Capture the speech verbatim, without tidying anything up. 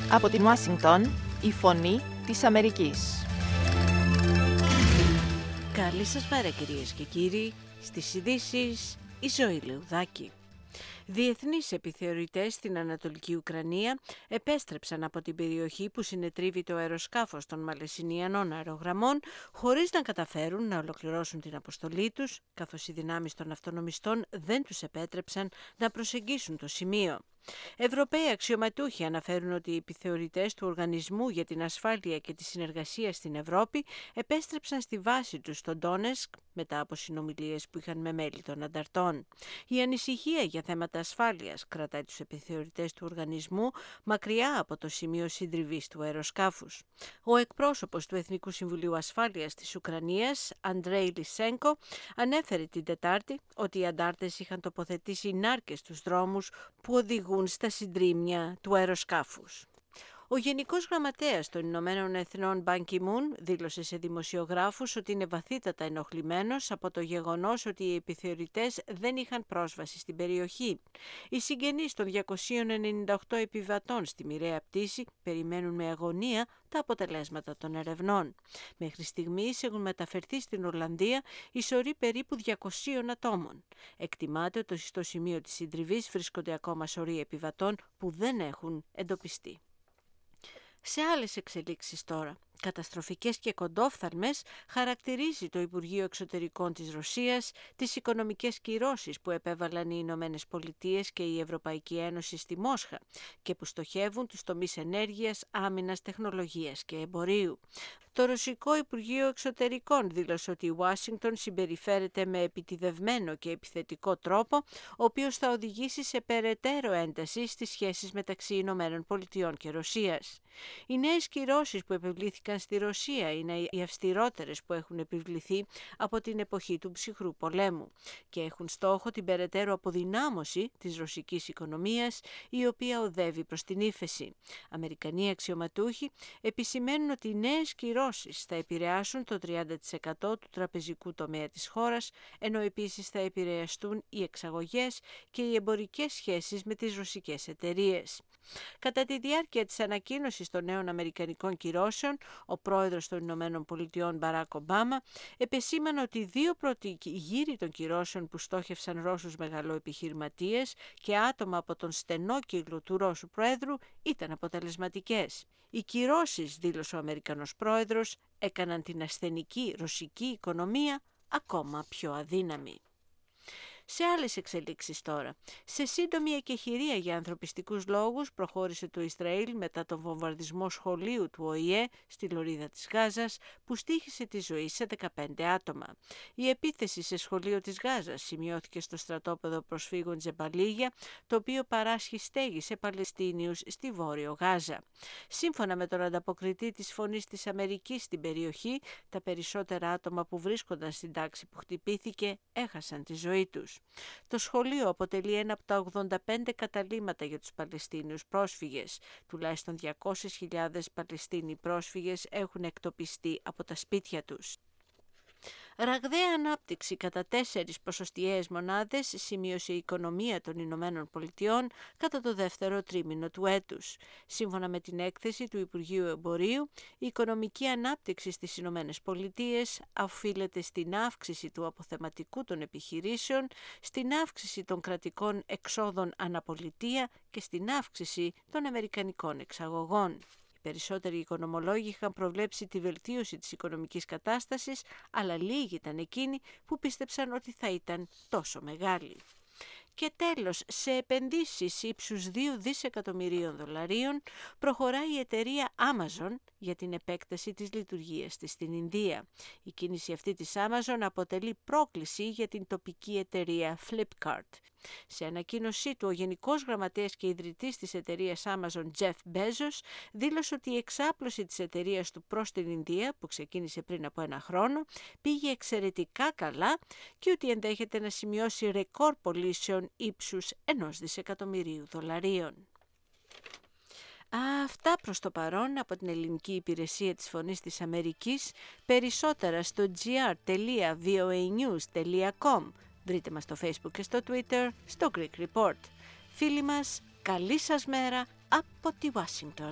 Από την Ουάσιγκτον, η φωνή της Αμερικής. Καλή σας μέρα κυρίες και κύριοι, στις ειδήσεις η Ζωή Λεουδάκη. Διεθνείς επιθεωρητές στην Ανατολική Ουκρανία επέστρεψαν από την περιοχή που συνετρίβει το αεροσκάφος των Μαλαισινιανών αερογραμμών χωρίς να καταφέρουν να ολοκληρώσουν την αποστολή τους, καθώς οι δυνάμεις των αυτονομιστών δεν τους επέτρεψαν να προσεγγίσουν το σημείο. Ευρωπαίοι αξιωματούχοι αναφέρουν ότι οι επιθεωρητές του Οργανισμού για την Ασφάλεια και τη Συνεργασία στην Ευρώπη επέστρεψαν στη βάση τους στο Ντόνεσκ μετά από συνομιλίες που είχαν με μέλη των ανταρτών. Η ανησυχία για θέματα ασφάλειας κρατάει τους επιθεωρητές του οργανισμού μακριά από το σημείο συντριβής του αεροσκάφους. Ο εκπρόσωπος του Εθνικού Συμβουλίου Ασφάλειας της Ουκρανίας, Αντρέι Λισένκο, ανέφερε την Τετάρτη ότι οι αντάρτες είχαν τοποθετήσει νάρκες στους δρόμους που οδηγούν στα συντρίμμια του αεροσκάφους. Ο Γενικός Γραμματέας των Ηνωμένων Εθνών Μπαν Κι Μουν δήλωσε σε δημοσιογράφους ότι είναι βαθύτατα ενοχλημένος από το γεγονός ότι οι επιθεωρητές δεν είχαν πρόσβαση στην περιοχή. Οι συγγενείς των διακοσίων ενενήντα οκτώ επιβατών στη μοιραία πτήση περιμένουν με αγωνία τα αποτελέσματα των ερευνών. Μέχρι στιγμής έχουν μεταφερθεί στην Ορλανδία η σωρή περίπου διακοσίων ατόμων. Εκτιμάται ότι στο σημείο της συντριβής βρίσκονται ακόμα σωροί επιβατών που δεν έχουν εντοπιστεί. Σε άλλες εξελίξεις τώρα, καταστροφικές και κοντόφθαλμες, χαρακτηρίζει το Υπουργείο Εξωτερικών της Ρωσίας τις οικονομικές κυρώσεις που επέβαλαν οι Ηνωμένες Πολιτείες και η Ευρωπαϊκή Ένωση στη Μόσχα και που στοχεύουν τους τομείς ενέργειας, άμυνας, τεχνολογίας και εμπορίου. Το Ρωσικό Υπουργείο Εξωτερικών δήλωσε ότι η Ουάσιγκτον συμπεριφέρεται με επιτηδευμένο και επιθετικό τρόπο, ο οποίος θα οδηγήσει σε περαιτέρω ένταση στις σχέσεις μεταξύ Ηνωμένων Πολιτειών και Ρωσίας. Οι νέες κυρώσεις που επιβλήθηκαν στη Ρωσία είναι οι αυστηρότερες που έχουν επιβληθεί από την εποχή του ψυχρού πολέμου και έχουν στόχο την περαιτέρω αποδυνάμωση της ρωσικής οικονομίας, η οποία οδεύει προς την ύφεση. Αμερικανοί αξιωματούχοι επισημαίνουν ότι οι νέες κυρώσεις θα επηρεάσουν το τριάντα τοις εκατό του τραπεζικού τομέα της χώρας, ενώ επίσης θα επηρεαστούν οι εξαγωγές και οι εμπορικές σχέσεις με τις ρωσικές εταιρείες. Κατά τη διάρκεια της ανακοίνωσης των νέων αμερικανικών κυρώσεων, ο πρόεδρος των Ηνωμένων Πολιτειών Μπαράκ Ομπάμα επεσήμανε ότι οι δύο πρώτοι γύροι των κυρώσεων που στόχευσαν Ρώσους μεγαλοεπιχειρηματίες και άτομα από τον στενό κύκλο του Ρώσου Πρόεδρου ήταν αποτελεσματικές. Οι κυρώσεις, δήλωσε ο Αμερικανός πρόεδρος, έκαναν την ασθενική ρωσική οικονομία ακόμα πιο αδύναμη. Σε άλλες εξελίξεις τώρα. Σε σύντομη εκεχηρία για ανθρωπιστικούς λόγους προχώρησε το Ισραήλ μετά τον βομβαρδισμό σχολείου του Ο Η Ε στη λωρίδα της Γάζας που στοίχησε τη ζωή σε δεκαπέντε άτομα. Η επίθεση σε σχολείο της Γάζας σημειώθηκε στο στρατόπεδο προσφύγων Τζεμπαλίγια, το οποίο παράσχει στέγη σε Παλαιστίνιους στη Βόρειο Γάζα. Σύμφωνα με τον ανταποκριτή της Φωνής της Αμερικής στην περιοχή, τα περισσότερα άτομα που βρίσκονταν στην τάξη που χτυπήθηκε έχασαν τη ζωή τους. Το σχολείο αποτελεί ένα από τα ογδόντα πέντε καταλύματα για τους Παλαιστίνιους πρόσφυγες. Τουλάχιστον διακόσιες χιλιάδες Παλαιστίνοι πρόσφυγες έχουν εκτοπιστεί από τα σπίτια τους. Ραγδαία ανάπτυξη κατά τέσσερις ποσοστιαίες μονάδες σημείωσε η οικονομία των Ηνωμένων Πολιτειών κατά το δεύτερο τρίμηνο του έτους. Σύμφωνα με την έκθεση του Υπουργείου Εμπορίου, η οικονομική ανάπτυξη στις Ηνωμένες Πολιτείες οφείλεται στην αύξηση του αποθεματικού των επιχειρήσεων, στην αύξηση των κρατικών εξόδων αναπολιτεία και στην αύξηση των αμερικανικών εξαγωγών. Οι περισσότεροι οικονομολόγοι είχαν προβλέψει τη βελτίωση της οικονομικής κατάστασης, αλλά λίγοι ήταν εκείνοι που πίστεψαν ότι θα ήταν τόσο μεγάλη. Και τέλος, σε επενδύσεις ύψους δύο δισεκατομμυρίων δολαρίων προχωράει η εταιρεία Amazon για την επέκταση της λειτουργίας της στην Ινδία. Η κίνηση αυτή της Amazon αποτελεί πρόκληση για την τοπική εταιρεία Flipkart. Σε ανακοίνωσή του, ο Γενικός Γραμματέας και Ιδρυτής της εταιρείας Amazon, Jeff Bezos, δήλωσε ότι η εξάπλωση της εταιρείας του προς την Ινδία, που ξεκίνησε πριν από ένα χρόνο, πήγε εξαιρετικά καλά και ότι ενδέχεται να σημειώσει ρεκόρ πωλήσεων ύψους ενός δισεκατομμυρίου δολαρίων. Αυτά προς το παρόν από την ελληνική υπηρεσία της Φωνής της Αμερικής. Περισσότερα στο τζι αρ τελεία βι ο έι νιους τελεία κομ. Βρείτε μας στο Facebook και στο Twitter, στο Greek Report. Φίλοι μας, καλή σας μέρα από τη Ουάσιγκτον.